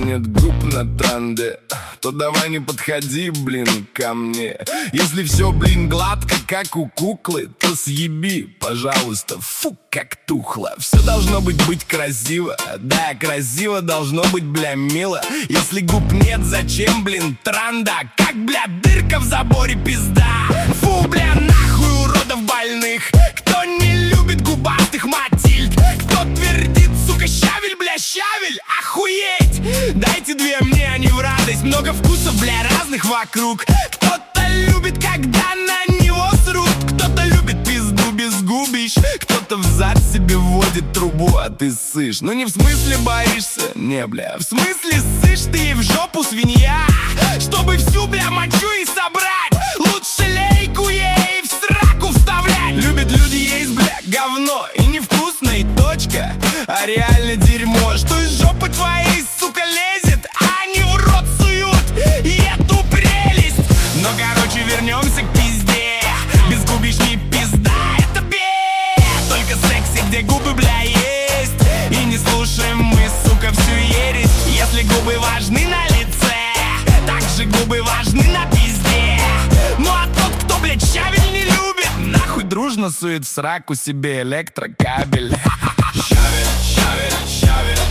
нет губ на тренде, то давай не подходи, блин, ко мне. Если все, блин, гладко, как у куклы, то съеби, пожалуйста, фу, как тухло. Все должно быть красиво, да, красиво должно быть, бля, мило. Если губ нет, зачем, блин, транда? Как, бля, дырка в заборе, пизда. Фу, бля, нахуй уродов больных. Кто не любит губастых Матильд? Кто твердит, сука, щавель, бля, щавель? Охуеть! Дайте две мне, они в радость. Много вкусов, бля, разных вокруг. Кто-то любит, когда на него срут. Кто-то любит пизду без губищ. Кто-то взад себе вводит трубу, а ты ссышь. Ну не в смысле боишься, не, бля. В смысле ссышь ты ей в жопу, свинья. Чтобы всю, бля, мочу и собрать. Лучше лейку ей в сраку вставлять. Любят люди есть, бля, говно. И невкусно, и точка. А реально дерьмо, что из жопы твоей, сука, лезет, а не в рот суют и эту прелесть. Но, короче, вернемся к пизде. Без губищ не пизда, это бед. Только секси, где губы, бля, есть. И не слушаем мы, сука, всю ересь. Если губы важны на лице, так же губы важны на пизде. Ну а тот, кто, блядь, щавель не любит, нахуй дружно сует в сраку себе электрокабель. Щавель, щавель, щавель.